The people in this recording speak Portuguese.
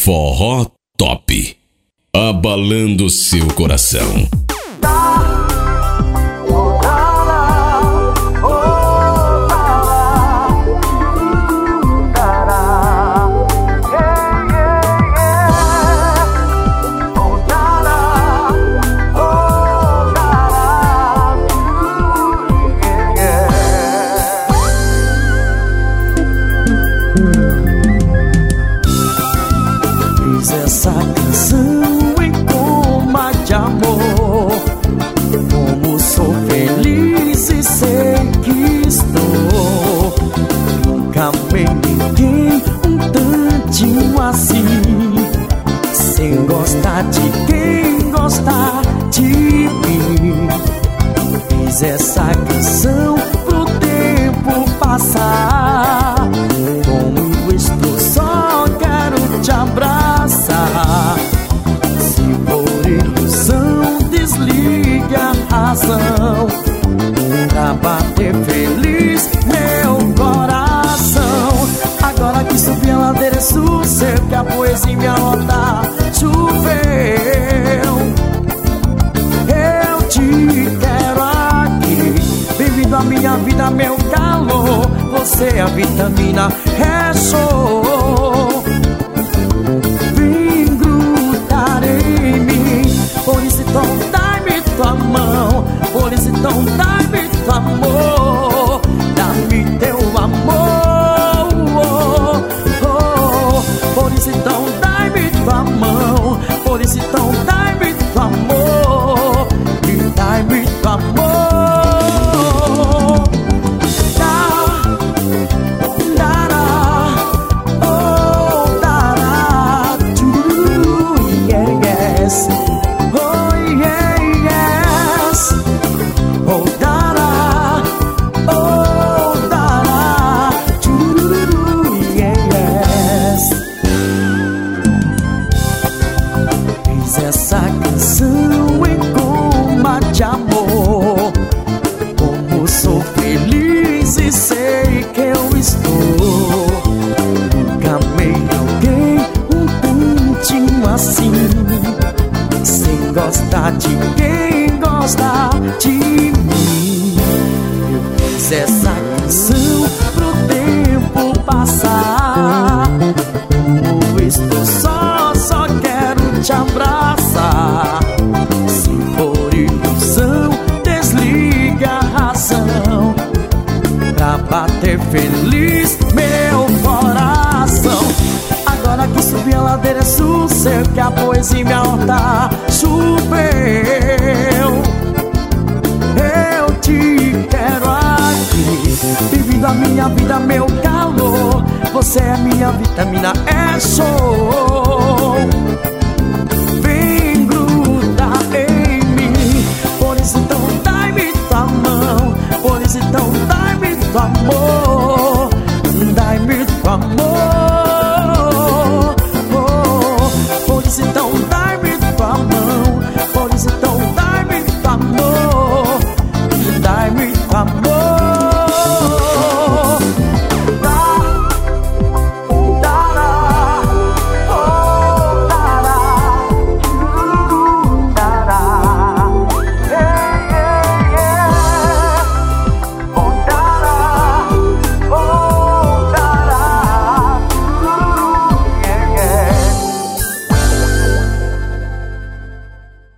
Forró Top, abalando seu coração. Essa canção em coma de amor, como sou feliz e sei que estou. Nunca amei ninguém um tantinho assim, sem gostar de quem gosta de mim. Fiz essa canção pro tempo passar, como estou só quero te abraçar. Se for ilusão, desligue a razão, pra bater feliz meu coração. Agora que subi a ladeira sei que a poesia em minha rota choveu. Eu te quero aqui, bem-vindo à minha vida, meu calor. Você é a vitamina, é show. Vem grudar em mim, por isso então dá-me tua mão, por isso então dá-me tua amor, dá-me teu amor, por isso então dá-me tua mão, por isso então dá-me tua amor, e dá-me tua amor. Essa canção em coma de amor, como sou feliz e sei que eu estou. Nunca amei alguém um tantinho assim, sem gostar de quem gosta de mim. Eu fiz essa canção pro tempo passar, como estou só quero te abraçar. Se for ilusão, desliga a razão, pra bater feliz meu coração. Agora que subi a ladeira sul, sei que a poesia em minha horta choveu. Eu te quero aqui, bem-vindo à minha vida, meu calor. Você é minha vitamina, é show.